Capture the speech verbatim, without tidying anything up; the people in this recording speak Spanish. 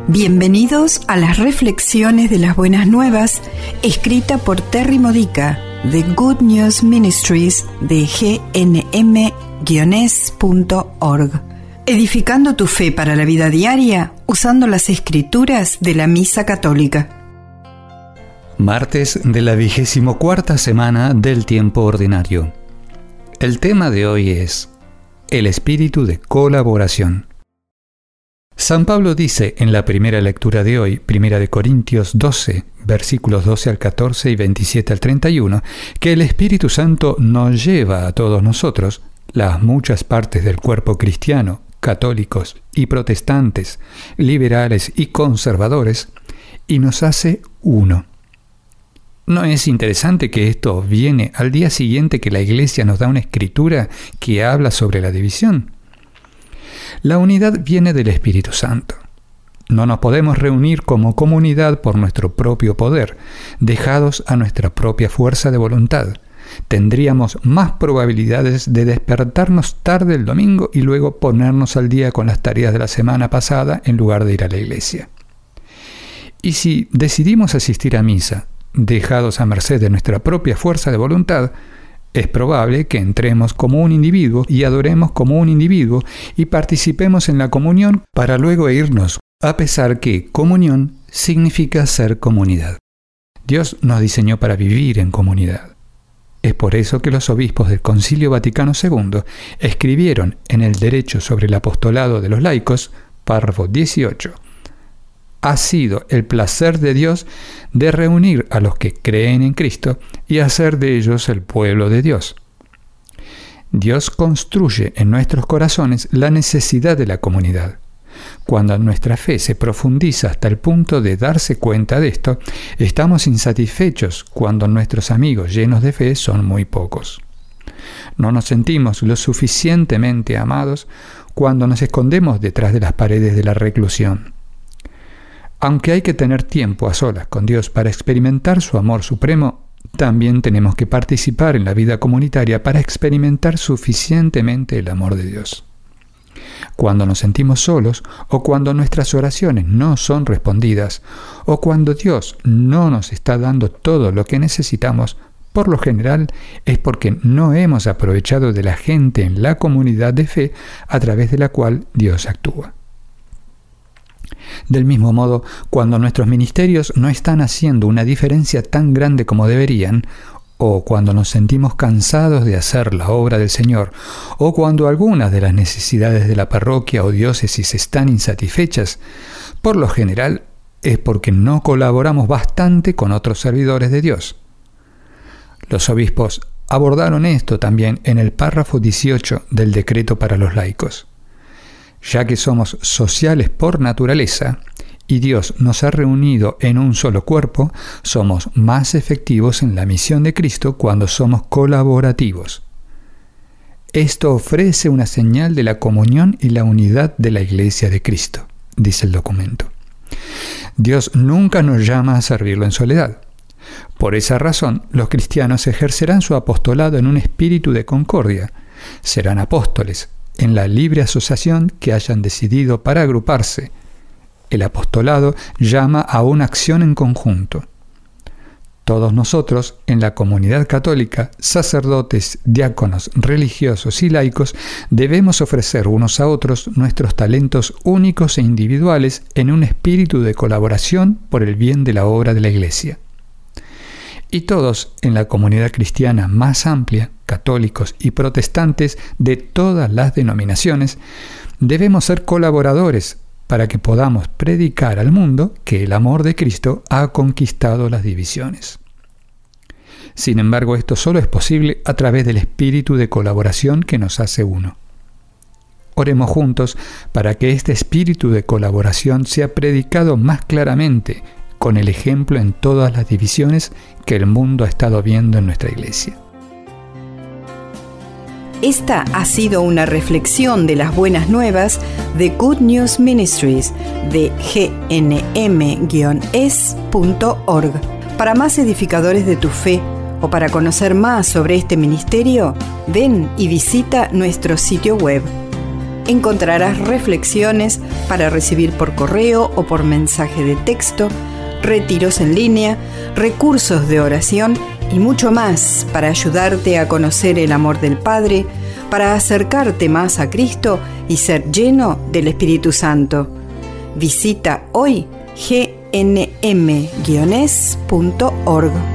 Bienvenidos a las reflexiones de las buenas nuevas, escrita por Terry Modica, de Good News Ministries de G N M guion es punto org. Edificando tu fe para la vida diaria, usando las escrituras de la Misa Católica. Martes de la vigésimo cuarta semana del tiempo ordinario. El tema de hoy es el espíritu de colaboración. San Pablo dice en la primera lectura de hoy, Primera de Corintios doce, versículos doce al catorce y veintisiete al treinta y uno, que el Espíritu Santo nos lleva a todos nosotros, las muchas partes del cuerpo cristiano, católicos y protestantes, liberales y conservadores, y nos hace uno. ¿No es interesante que esto viene al día siguiente que la Iglesia nos da una escritura que habla sobre la división? La unidad viene del Espíritu Santo. No nos podemos reunir como comunidad por nuestro propio poder, dejados a nuestra propia fuerza de voluntad. Tendríamos más probabilidades de despertarnos tarde el domingo y luego ponernos al día con las tareas de la semana pasada en lugar de ir a la iglesia. Y si decidimos asistir a misa, dejados a merced de nuestra propia fuerza de voluntad, es probable que entremos como un individuo y adoremos como un individuo y participemos en la comunión para luego irnos, a pesar que comunión significa ser comunidad. Dios nos diseñó para vivir en comunidad. Es por eso que los obispos del Concilio Vaticano segundo escribieron en el Derecho sobre el Apostolado de los Laicos, párrafo dieciocho, ha sido el placer de Dios de reunir a los que creen en Cristo y hacer de ellos el pueblo de Dios. Dios construye en nuestros corazones la necesidad de la comunidad. Cuando nuestra fe se profundiza hasta el punto de darse cuenta de esto, estamos insatisfechos cuando nuestros amigos llenos de fe son muy pocos. No nos sentimos lo suficientemente amados cuando nos escondemos detrás de las paredes de la reclusión. Aunque hay que tener tiempo a solas con Dios para experimentar su amor supremo, también tenemos que participar en la vida comunitaria para experimentar suficientemente el amor de Dios. Cuando nos sentimos solos, o cuando nuestras oraciones no son respondidas, o cuando Dios no nos está dando todo lo que necesitamos, por lo general es porque no hemos aprovechado de la gente en la comunidad de fe a través de la cual Dios actúa. Del mismo modo, cuando nuestros ministerios no están haciendo una diferencia tan grande como deberían, o cuando nos sentimos cansados de hacer la obra del Señor, o cuando algunas de las necesidades de la parroquia o diócesis están insatisfechas, por lo general es porque no colaboramos bastante con otros servidores de Dios. Los obispos abordaron esto también en el párrafo dieciocho del Decreto para los laicos. Ya que somos sociales por naturaleza y Dios nos ha reunido en un solo cuerpo, somos más efectivos en la misión de Cristo cuando somos colaborativos. Esto ofrece una señal de la comunión y la unidad de la Iglesia de Cristo, dice el documento. Dios nunca nos llama a servirlo en soledad. Por esa razón, los cristianos ejercerán su apostolado en un espíritu de concordia. Serán apóstoles en la libre asociación que hayan decidido para agruparse. El apostolado llama a una acción en conjunto. Todos nosotros, en la comunidad católica, sacerdotes, diáconos, religiosos y laicos, debemos ofrecer unos a otros nuestros talentos únicos e individuales en un espíritu de colaboración por el bien de la obra de la Iglesia. Y todos, en la comunidad cristiana más amplia, católicos y protestantes de todas las denominaciones, debemos ser colaboradores para que podamos predicar al mundo que el amor de Cristo ha conquistado las divisiones. Sin embargo, esto solo es posible a través del espíritu de colaboración que nos hace uno. Oremos juntos para que este espíritu de colaboración sea predicado más claramente, con el ejemplo en todas las divisiones que el mundo ha estado viendo en nuestra Iglesia. Esta ha sido una reflexión de las buenas nuevas de Good News Ministries de G N M guion es punto org. Para más edificadores de tu fe o para conocer más sobre este ministerio, ven y visita nuestro sitio web encontrarás reflexiones para recibir por correo o por mensaje de texto, retiros en línea, recursos de oración y mucho más para ayudarte a conocer el amor del Padre, para acercarte más a Cristo y ser lleno del Espíritu Santo. Visita hoy G N M guion es punto org.